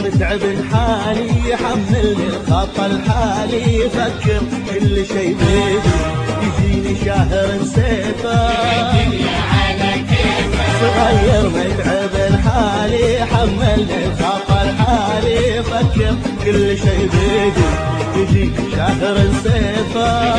متعب حالي يحملني الخط الحالي يفكر كل شي بيدي يجيني شهر سيفه صغير متعب حالي يحملني الخط الحالي يفكر كل شي بيدي يجيني شهر سيفه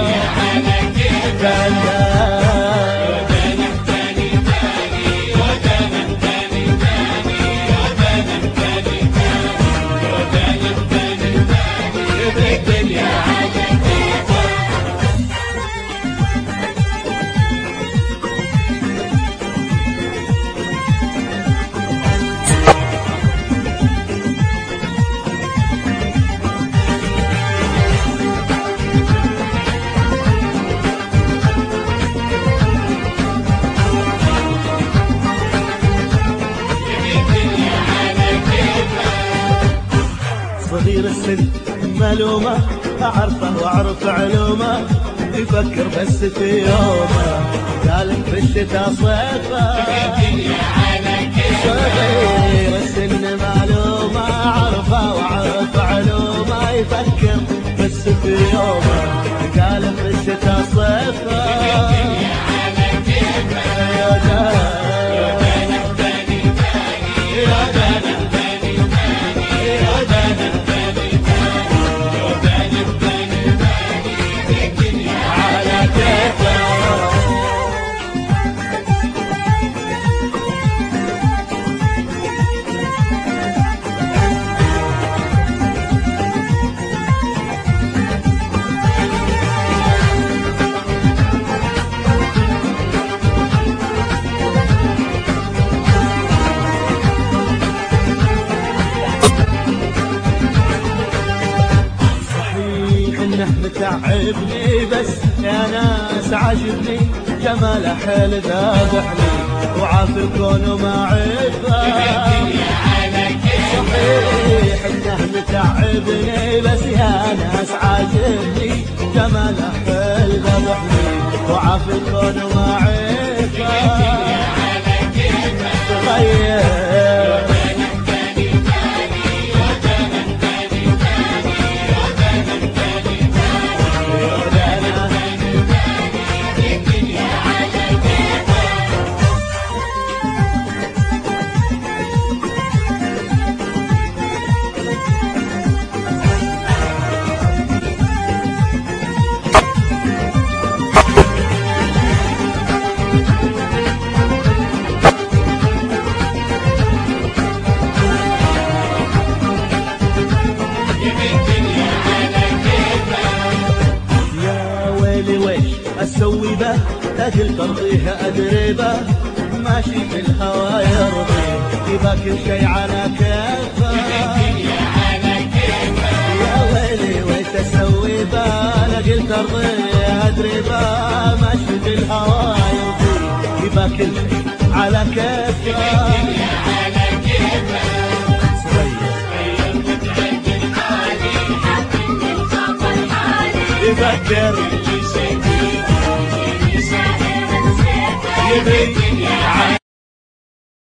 صغير السن ملومة أعرفه وأعرف علومه يفكر بس في يومه قالك في الشتا صيفه صغير السن ملومة أعرفه وأعرف علومه يفكر بس في يومه قالك في الشتا صيفه متعبني بس يا ناس عجبني جماله حيل ذابحني وعاف الكون وما عرفه صحيح انه متعبني بس يا ناس عجبني جماله حيل ذابحني وعاف الكون وما عرفه تغير اسوي به لاجل ترضيه ادري به ماشي في الهوى يرضي يبقى كل شي على كيفه يا ويلي ويش اسوي به لاجل ترضيه ادري به ماشي في الهوى يرضي يبقى كل شي على كيفه يفكر يبي